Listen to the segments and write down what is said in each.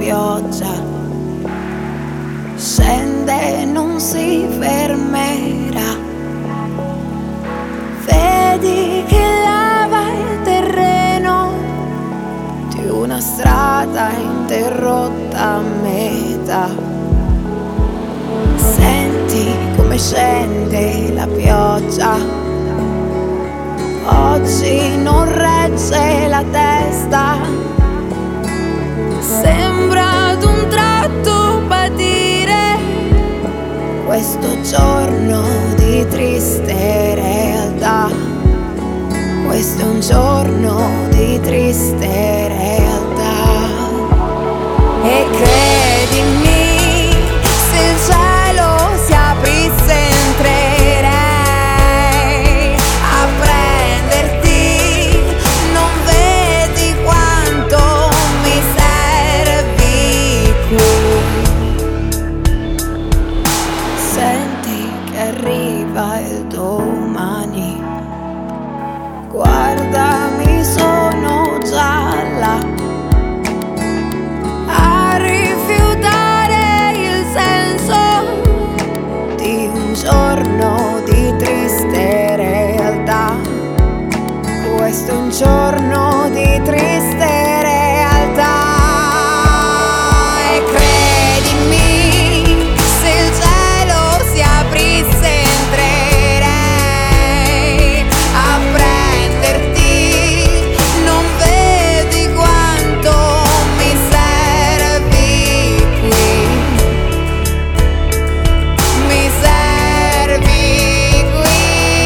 pioggia scende e non si fermerà. Vedi che lava il terreno di una strada interrotta a metà. Senti come scende la pioggia, oggi non regge la testa. Sembra ad un tratto patire questo giorno di triste realtà. Questo è un giorno di triste realtà. E credimi, se il cielo si aprisse entrerei a prenderti. Non vedi quanto mi servi qui. Senti che arriva il domani, guardami, sono gialla a rifiutare il senso di un giorno di triste realtà. Questo è un giorno di triste realtà. E credimi, se il cielo si aprisse entrerei a prenderti. Non vedi quanto mi servi qui. Mi servi qui.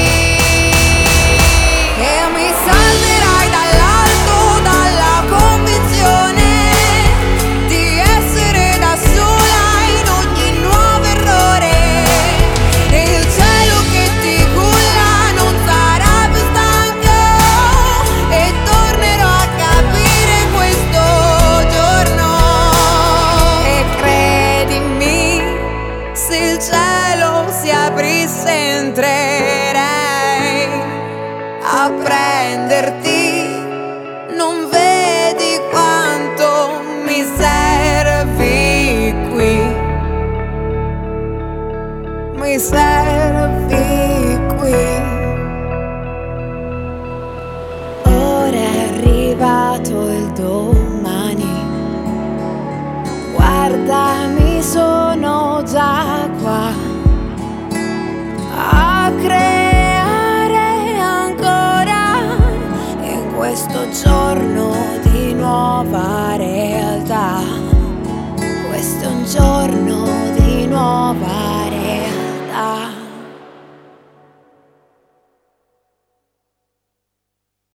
E mi salverai dall'alto, dalla convinzione di essere da sola in ogni nuovo errore. E il cielo che ti culla non sarà più stanco, e tornerò a capire questo giorno. E credimi, se il cielo si aprisse entrerei a prenderti. Non vedi quanto mi servi qui. Mi servi qui. Ora è arrivato il domani, guardami, sono già qua a creare ancora in questo giorno di nuova realtà. Questo è un giorno di nuova